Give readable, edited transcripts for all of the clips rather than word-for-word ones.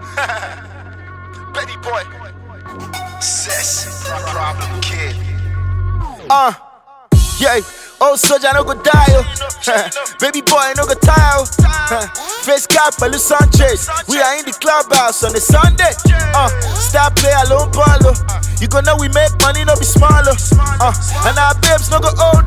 Baby boy. Sis, problem kid. Yeah, old soldier no go die, oh. Baby boy no go tire, oh. Face cap, Pelu Sanchez. We are in the clubhouse on a Sunday. Star play alone ball, oh. You gon' know we make money, no be small, oh. And our babes no go old,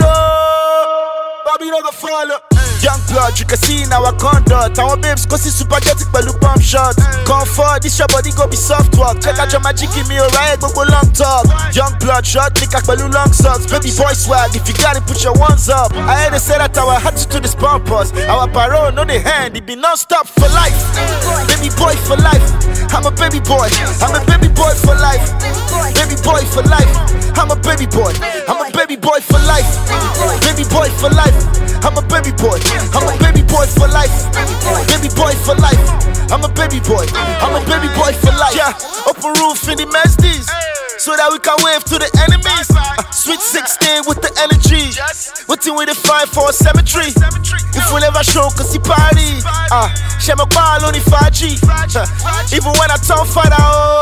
oh. Bobby no go follow. Young blood, you can see in our conduct. Our babes go see supergetic pẹ̀lú bump shot. Comfort, this your body go be soft walk. Check out your magic, give me a riot, go long talk. Young blood, shot, nigga pẹ̀lú long socks. Baby boy swag, if you got it, put your ones up. I heard they say that our attitude is pompous. Our parole, no they hand, it be non-stop for life. Baby boy for life. I'm a baby boy. I'm a baby boy for life. Baby boy for life. I'm a baby boy. I'm a baby boy for life. Baby boy for life. I'm a baby boy. I'm a baby boy for life. Baby boy for life. I'm a baby boy. I'm a baby boy for life. Yeah, open roof in the Mercedes, so that we can wave to the enemies. Sweet 16 with the energy. Waiting with the fire for a cemetery. If we never show, cause he party. Share my ball on the 5G. Even when I turn fight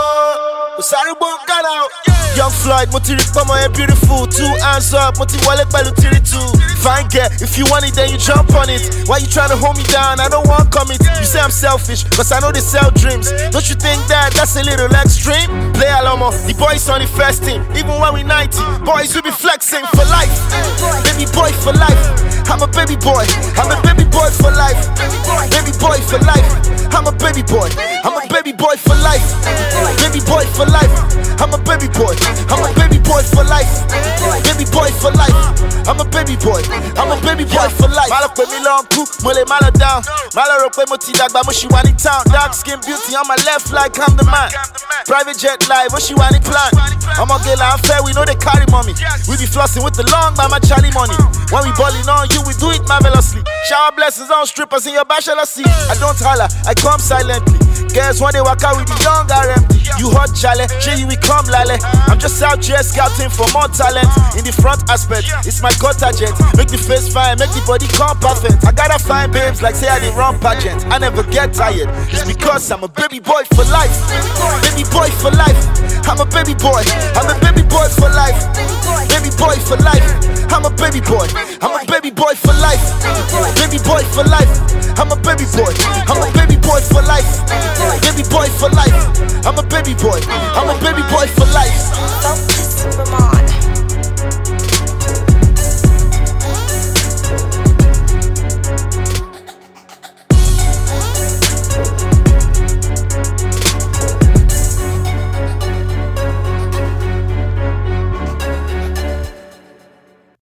out, sorry, won't got out. Young Floyd, Motiri Pomo, beautiful. 2 hands up, Moti Wallet Balu Tiri 2. Fine girl, if you want it, then you jump on it. Why you trying to hold me down? I don't want commit. You say I'm selfish, cause I know they sell dreams. Don't you think that that's a little extreme? Play Alomo, the boys on the first team. Even when we 90, boys will be flexing for life. Baby boy for life. I'm a baby boy. I'm a baby boy for life. Baby boy for life. I'm a baby boy. I'm a baby boy for life. Baby boy for life. I'm a baby boy. I'm a baby boy for life. Baby boy for life. I'm a baby boy. I'm a baby boy for life. Malo pe mi long cook, mole malo down. Malo ro pe mo ti dagba mo shi wa ni town. Dark skin beauty on my left like I'm the man. Private jet live, what she wa ni plan. I'm a girl I'm fair, we know they carry mommy. We be flossing with the long by my Charlie money. When we balling on you, we do it marvelously. Shower blessings on strippers in your bachelor seat. I don't holler, I come silently. Girls when they walk out with the young RMD. You hot jale, J we come lale. I'm just out here scouting for more talent. In the front aspect, it's my cutter jet. Make the face fine, make the body come perfect. I gotta find babes like say I did run pageant. I never get tired, it's because I'm a baby boy for life. Baby boy for life. I'm a baby boy. I'm a baby boy for life. Baby boy for life. I'm a baby boy. I'm a baby boy for life. Baby boy for life. I'm a baby boy. I'm a